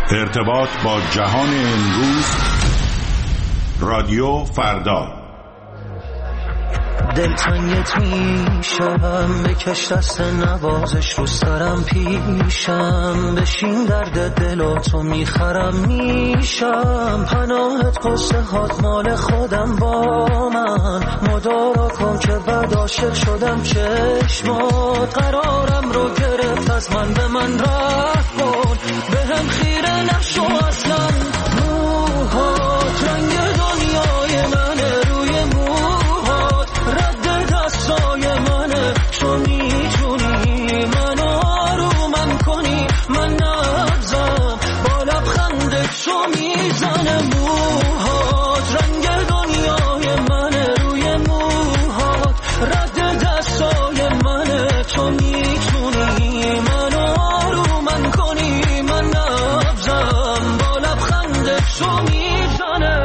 ارتباط با جهان امروز. رادیو فردا. دلتنگت میشم، بکش دست نوازش رو سرم پیشم، بشین درد دلاتو میخرم میشم، پناهت قصه هات مال خودم با من، مدارا کن که بعد عاشق شدم چشمات، قرارم رو گرفت از من به من رفت کن، به هم خیره نشو اصلا، موهات رنگ دنیای منه، روی موهات رد دستای منه، تو میتونی منو آرومم کنی، من نبزم با لبخندت تو میزنه، موهات رنگ دنیای منه، روی موهات رد دستای منه، تو میتونی منو آرومم کنی، من نبزم با لبخندت تو میزنه.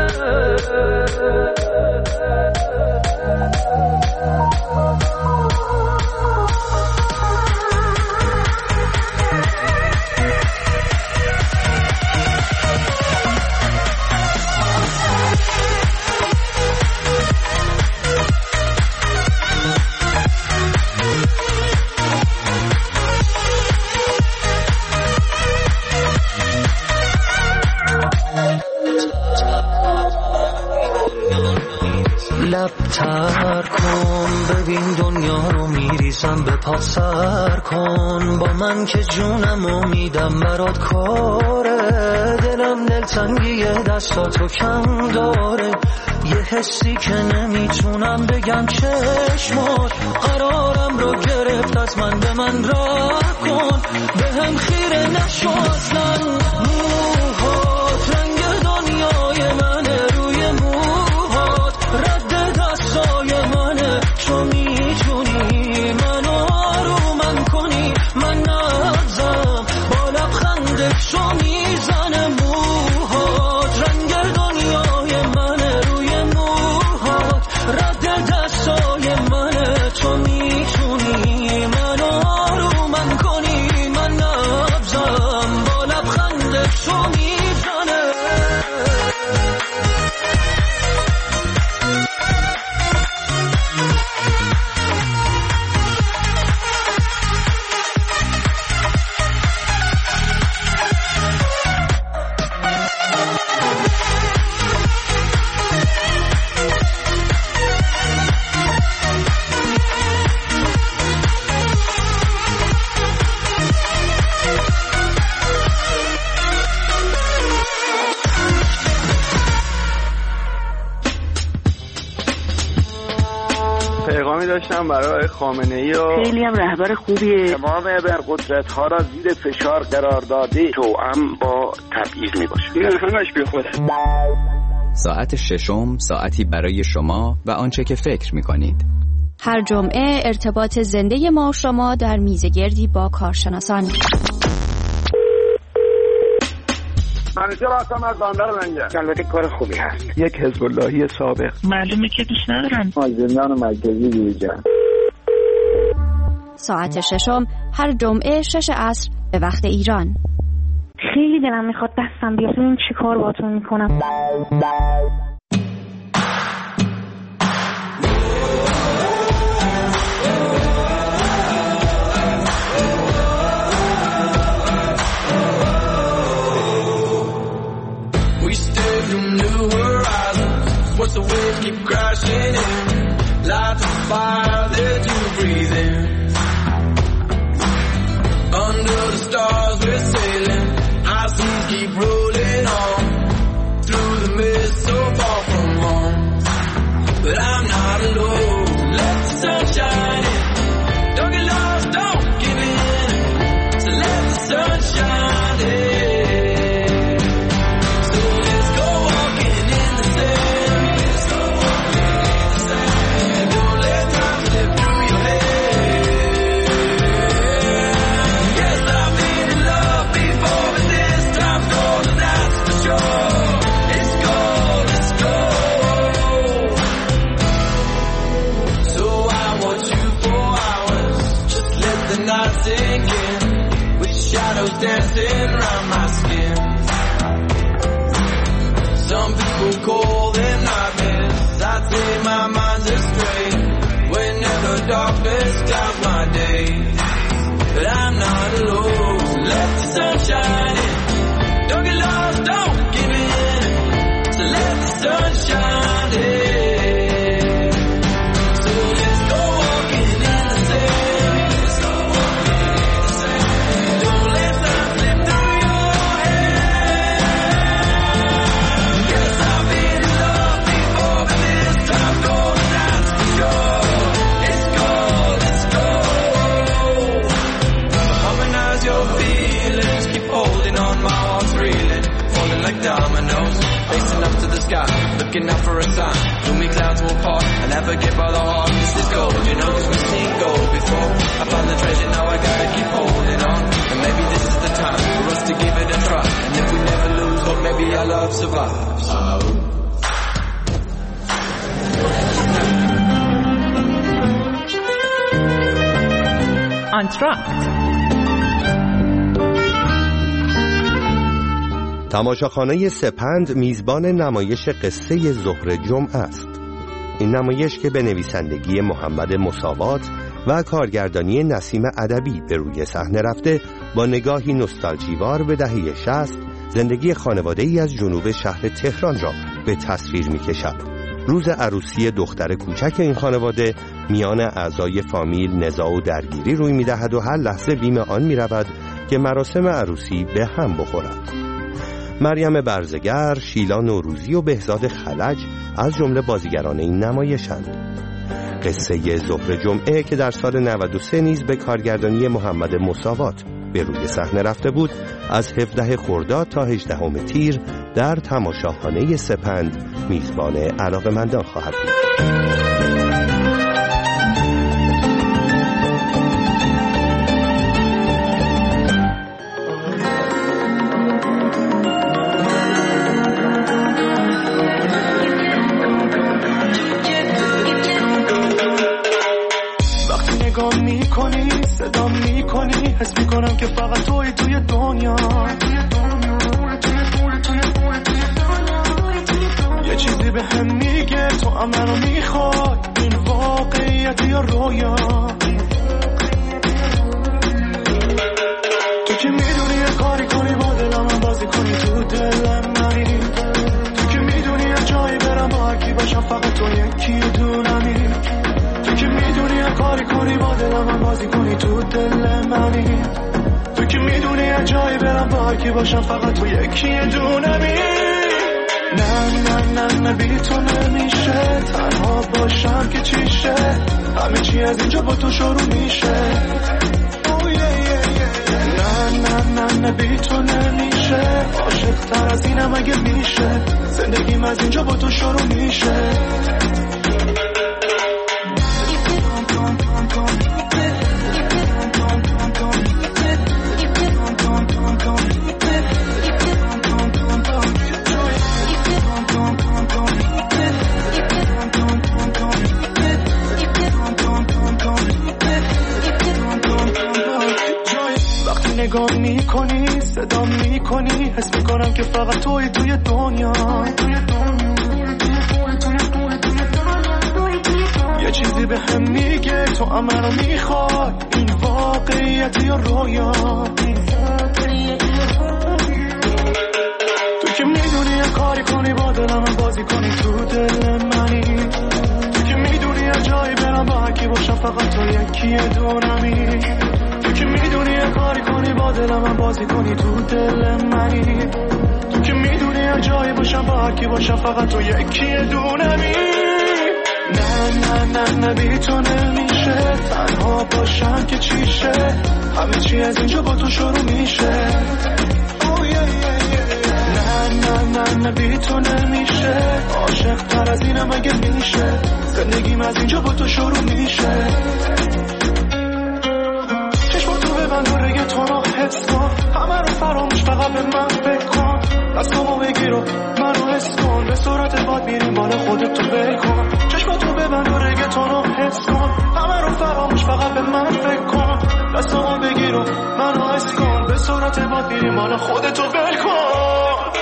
لب تر کن ببین دنیا رو میریزم به پات، سر کن با من که جونمو میدم برات کاره، دلم دلتنگیه دستاتو کم داره، یه حسی که نمیتونم بگم چشمات، قرارم رو گرفت از من به من راه کن، به هم خیره نشو اصلا، موهات رنگ دنیای منه، روی موهات رد دستای منه، تو میتونی منو آرومم کنی، من نبزم با لبخندت تو میزنه، موهات رنگ دنیای منه، روی موهات رد دستای منه، تو میتونی منو آرومم کنی، من نبزم با لبخندت تو میزنه. پیغامی داشتم برای خامنه‌ای و خیلی هم رهبر خوبیه، تمام ابرقدرت‌ها را زیر فشار قرار داده، توأم با تبعیض میباشه، این همش بیخوده. ساعت ششم، ساعتی برای شما و آنچه که فکر می‌کنید. هر جمعه ارتباط زنده ما و شما در میزگردی با کارشناسان. منیجر هستم از بندر منجر. البته کار خوبی هست. یک حزب اللهی سابق. معلومه که دوست ندارم. زندان مرکزی بیرجان. ساعت ششم هر جمعه 6 عصر به وقت ایران. خیلی دلم میخواد دستم بیاد، ببین چی کار باهاتون میکنم. Once the waves keep crashing in, light the fire that you breathe in. Under the stars we're sailing, high seas keep rolling on, through the mist so far. dancing around my skin. Some people call them nightmares. I'd say my mind's astray whenever darkness clouds my days. But I'm not alone. Let the sun shine in. Don't get lost, don't give in. So let the sun shine in. So let's go walking in the sand. Let's go walking in the sand. Don't let time slip through your hands. Guess I've been in love before, but this time goes, that's for sure. Let's go, let's go. Harmonize your feelings, keep holding on, my heart's reeling, falling like dominoes, facing up to the sky, looking out for a sign. Gloomy clouds will part, I never get by the heart. This is gold, you know, 'cause we've seen gold before. I found the treasure, now I gotta keep holding on. And maybe this is the time for us to give it a try. And if we never lose hope, maybe our love survives. Entr'acte. تماشاخانه سپند میزبان نمایش قصه ظهر جمعه است. این نمایش که به نویسندگی محمد مساوات و کارگردانی نسیم ادبی به روی صحنه رفته، با نگاهی نوستالژیوار به دهه 60 زندگی خانواده‌ای از جنوب شهر تهران را به تصویر می‌کشد. روز عروسی دختر کوچک این خانواده میان اعضای فامیل نزاع و درگیری روی می‌دهد و هر لحظه بیم آن می‌رود که مراسم عروسی به هم بخورد. مریم برزگر، شیلا نوروزی و بهزاد خلج از جمله بازیگران این نمایشند. قصه ظهر جمعه که در سال 93 نیز به کارگردانی محمد مساوات به روی صحنه رفته بود، از 17 خرداد تا 18 تیر در تماشاخانه سپند میزبان علاقه‌مندان خواهد بود. صدا میکنی حس میکنم که فقط توی دنیا. یه چیزی به هم میگه تو هم منو میخوای، این واقعیت یا رویا. تو که میدونی یه کاری کنی با دلم هم بازی کنی تو دلم منی. تو که میدونی یه جایی برم با هرکی باشم فقط تو یکی دونمی. تو که میدونی یه کاری کنی با دلم هم بازی کنی تو دل منی. تو که میدونی یه جایی برم با هرکی باشم فقط تو یکی دونمی. نه بی تو نمیشه تنها باشم که چیشه، همه چی از اینجا با تو شروع میشه. نه بی تو نمیشه عاشق تر از اینم اگه میشه، زندگیم از اینجا با تو شروع میشه. نگاه میکنی صدا میکنی حس میکنم که فقط توی دنیا. یه چیزی به هم میگه تو هم منو میخوای، این واقعیت یا رویا. تو که میدونی یه کاری کنی با دلم هم بازی کنی تو دل منی. تو که میدونی یه جایی برم با هرکی باشم فقط تو یکی دونمی. تو که میدونی یه کاری کنی با دلم هم بازی کنی تو دل منی. تو که میدونی یه جایی باشم با هرکی باشم فقط تو یکی دونمی. نه بی تو نمیشه تنها باشم که چیشه، همه چی از اینجا با تو شروع میشه. نه بی تو نمیشه عاشق تر از اینم اگه میشه، زندگیم از اینجا با تو شروع میشه. چشماتو ببند و رگ تو رو حس کن، همه رو فراموش فقط به من فکر کن. دستامو بگیر و منو حس کن، به صورت باد میریم بالا خودت تو ول کن. چشماتو ببند و رگ تو رو حس کن، همه رو فراموش فقط به من فکر کن. دستمو بگیر و منو حس کن، به سرعت باد میریم حالا خودتو ول کن.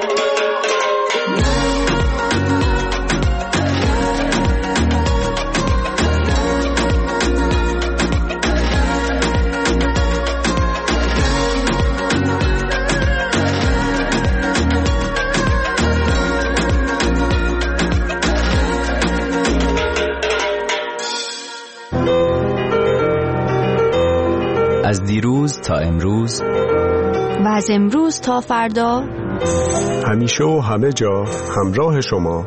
از دیروز تا امروز و از امروز تا فردا، همیشه و همه جا همراه شما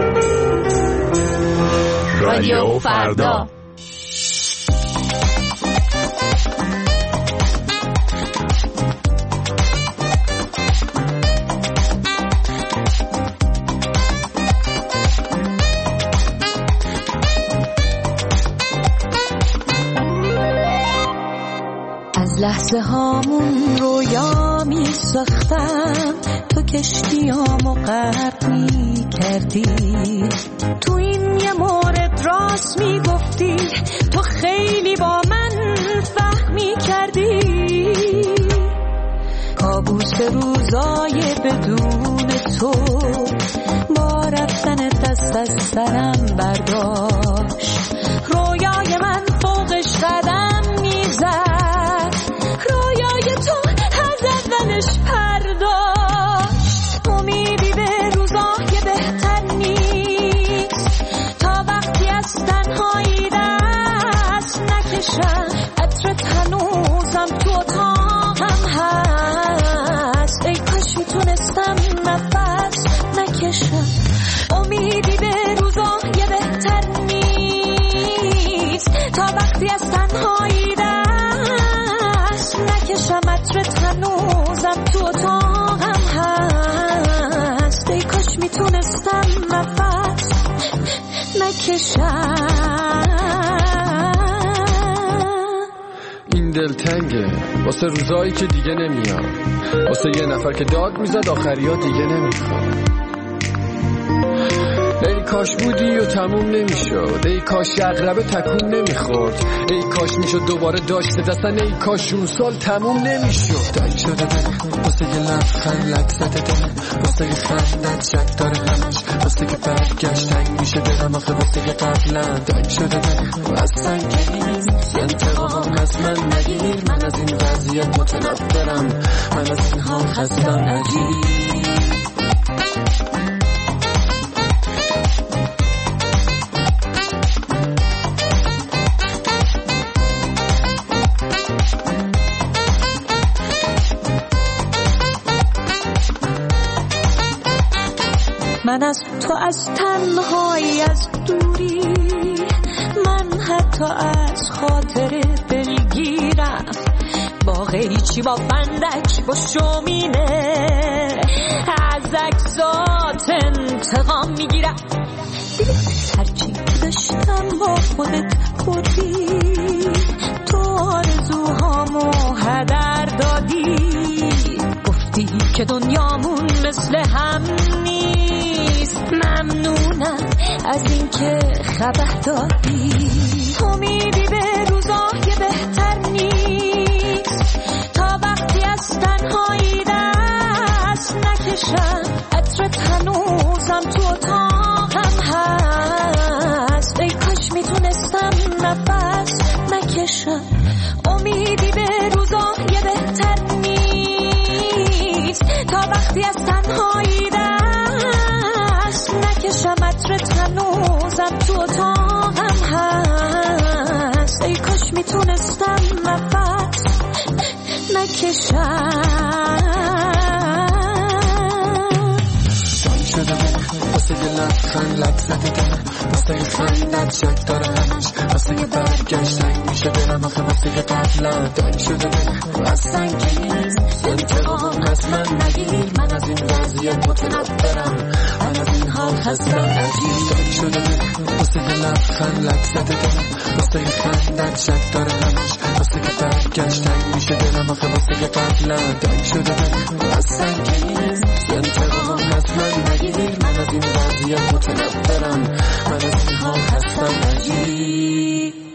رادیو فردا. لحظه هامون رویا می ساختم، تو کشتیامو غرق می کردی، تو این یه مورد راست می گفتی، تو خیلی با من فهمی کردی، کابوس روزای بدون تو با رفتن دست از سرم برداشت، رویای من فوقش قدم می زد، رویای تو از اولش پرداشت، امیدی به روزای بهتر نیست، تا وقتی از تنهایی دست نکشم، عطرت هنوزم تو اتاقم هست، ای کاش میتونستم نفس نکشم، امیدی به روزای بهتر نیست، تا وقتی از تنهایی دست نکشم، عطرت هنوزم تو اتاقم هست، ای کاش میتونستم نفس نکشم. این دلتنگه واسه روزایی که دیگه نمیاد، واسه یه نفر که داد میزد آخریا دیگه نمیخواد، ای کاش بودی و تموم نمیشد، ای کاش عقربه تکون نمیخورد، ای کاش میشد دوباره داشته دستن، ای کاش اون سال تموم نمیشد. دل شده دل واسه یه لبخند لکست دل، واسه یه خندت شک داره همش، واسه که برگشت تنگ میشه دلم آخه، واسه یه قبلن دل شده دل از سنگین انتقام از من نگیر، من از این وضعیت متنفرم، من از این حال خستم نگیر. من از تو از تنهایی از دوری، من حتی از خاطر دلگیرم، با قیچی با فندک با شومینه از عکسات انتقام میگیرم، هرچی داشتم با خودت بردی، تو آرزوهامو هدر دادی، گفتی که دنیامون مثل هم نیست، ممنونم از این که خبر دادی، امیدی به روزای بهتر نیست، تا وقتی از تنهایی دست نکشم، عطرت هنوزم تو اتاقم هست، ای کاش میتونستم نفس نکشم، امیدی به روزای بهتر نیست، تا وقتی از تنهایی دست نکشم، عطرت هنوزم تو اتاقم هست، ای کاش میتونستم نفس نکشم. شده واسه یه لبخند لبزده دلم، واسه یه خندت شک داره همش، واسه یه برگشت تنگ میشه دلم آخه، واسه یه قبلم دل شده دلم از سنگین انتقام از من نگیر، من از این وضعیت متنفرم، من از این حال خستم نگیر. دل شده دلم واسه یه لبخند لبزده دلم، واسه یه خندت شک داره همش، واسه یه برگشت تنگ میشه دلم آخه، واسه یه قبلم دل شده دلم از سنگین انتقام از من نگیر، من از این وضعیت متنفرم، من از این حال خستم نگیر.